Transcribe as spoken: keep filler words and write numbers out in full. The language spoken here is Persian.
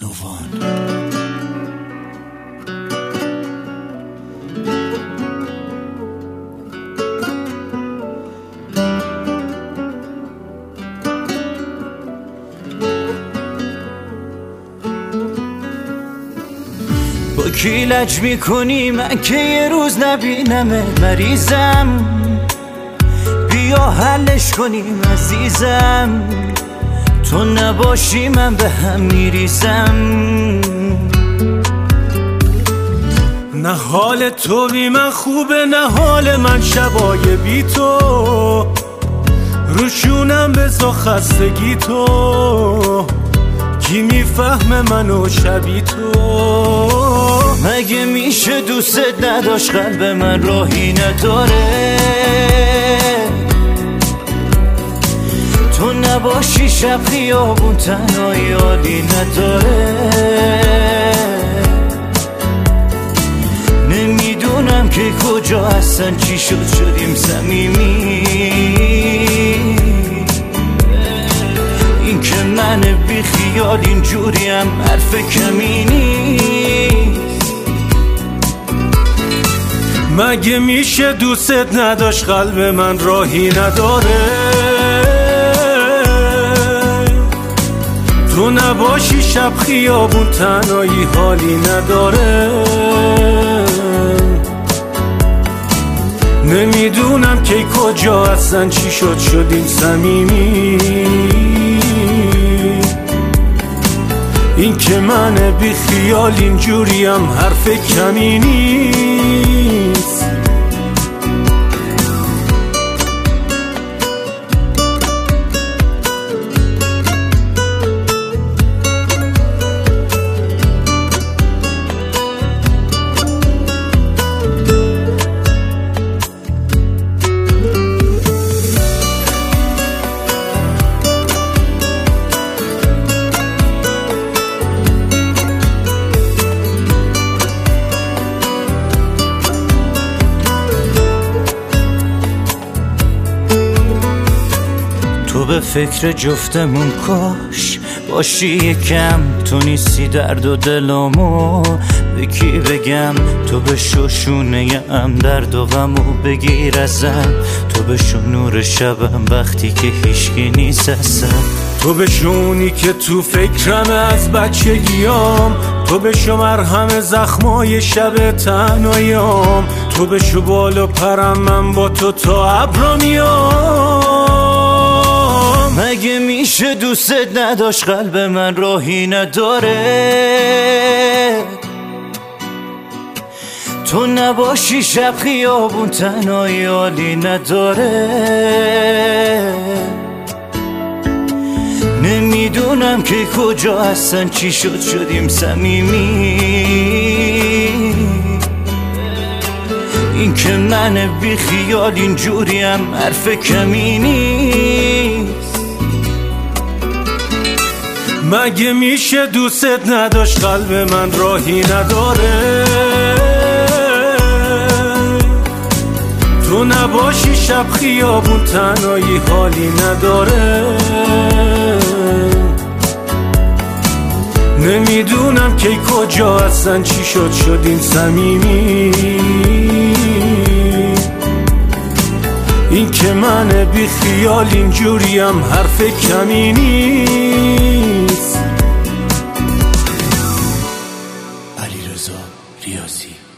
رادیووان. با کی لج میکنی من که یه روز نبینمه، مریضم بیا حلش کنیم عزیزم، تو نباشی من به هم میریزم. نه حال تو بی من خوبه نه حال من شبای بی تو، روشونم بزا خستگی تو، کی میفهمه منو شبی تو. مگه میشه دوست نداشت قلب من راهی نداره، تو نباشی شب خیابون تنهایی حالی نداره. نمیدونم که کجا هستن چی شد شدیم صمیمی، این که من بی خیال اینجوریم حرف کمی نیست. مگه میشه دوست نداشت قلب من راهی نداره، تو نباشی شب خیابون تنهایی حالی نداره. نمیدونم که کجا هستن چی شد شدیم صمیمی، این که من بی خیال اینجوریم حرف کمی نیست. تو به فکر جفتمون کاش باشی یکم، تو نیستی درد و دلامو به کی بگم، تو به شوشونه ام درد و غمو بگیر ازم، تو به شو نور شبم وقتی که هیچکی نیست ازم، تو به شونی که تو فکرم از بچگیام، تو به شو مرهم زخمای شب تنهاییام، تو به شو بال و پرم من با تو تا ابرا میام. مگه میشه دوست نداشت قلب من راهی نداره، تو نباشی شب خیابون تنهایی حالی نداره. نمیدونم که کجا هستن چی شد شدیم صمیمی، این که من بی خیال اینجوریم حرف کمی نیست. مگه میشه دوست نداشت قلب من راهی نداره، تو نباشی شب خیابون تنهایی حالی نداره. نمیدونم که کجا هستن چی شد شدیم صمیمی، این که من بی خیال اینجوریم حرف کمی نیست. علیرضا ریاضی.